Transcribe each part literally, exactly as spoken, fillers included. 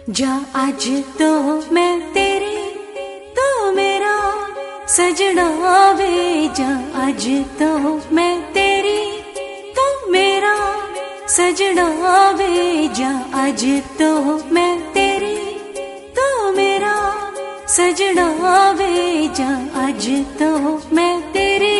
जा आज तो मैं तेरी तो मेरा सजना वे, जा आज तो मैं तेरी तो मेरा सजना वे, जा आज तो मैं तेरी तो मेरा सजना वे, जा आज तो मैं तेरी।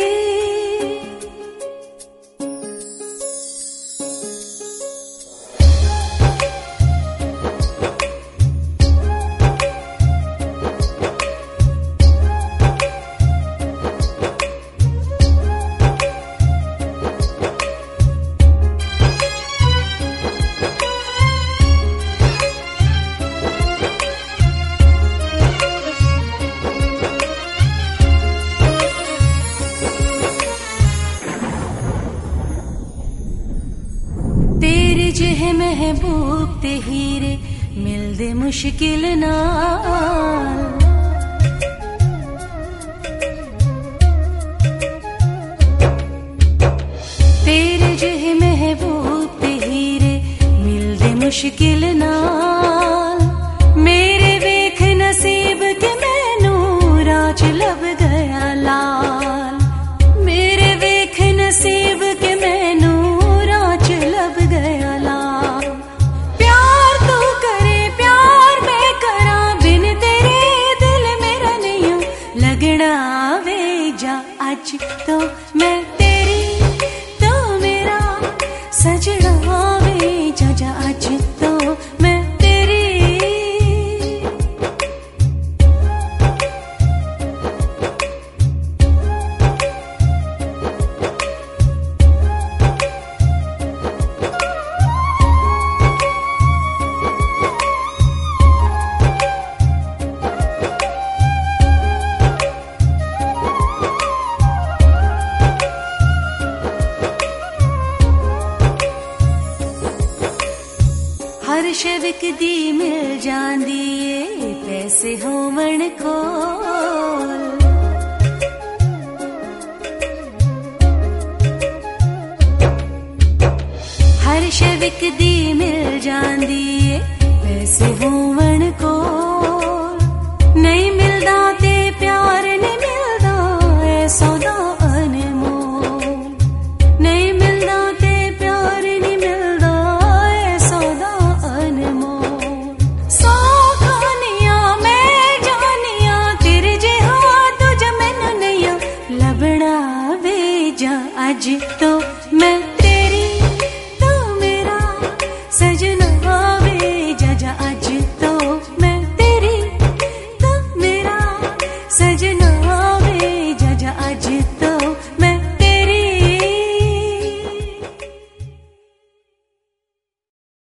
तेरे जिहे महबूब ते हीरे मिलदे मुश्किल नाल, तेरे जिहे महबूब ते हीरे मिलदे मुश्किल नाल। मेरे वेख नसीब के मैनू राज लब गया लाल, मेरे वेख नसीब के मैनू राज लब गया लाल। प्यार तू करे प्यार मैं करा, बिन तेरे दिल मेरा नहीं लगना वे, जा आज तो मैं तेरी तो मेरा सजना वे, जा जा आज तो मैं तेरी। हर शविक दी मिल जांदी ए पैसे होवण कोल, हर शविक दी मिल जांदी ए पैसे होवण कोल। नहीं मिलदा ते प्यार नहीं मिलदा ए सौदा अनमोल, नहीं मिलदा ते प्यार नहीं मिलदा ए सौदा अनमोल। सौ खानियां मैं जानिया तेरे जिहा तुझ मैनू नहीं लभना वे, जा आज तो मैं तेरी तो मेरा सजना वे, जा जा आज तो मैं तेरी तो मेरा सजना वे, जा जा आज तो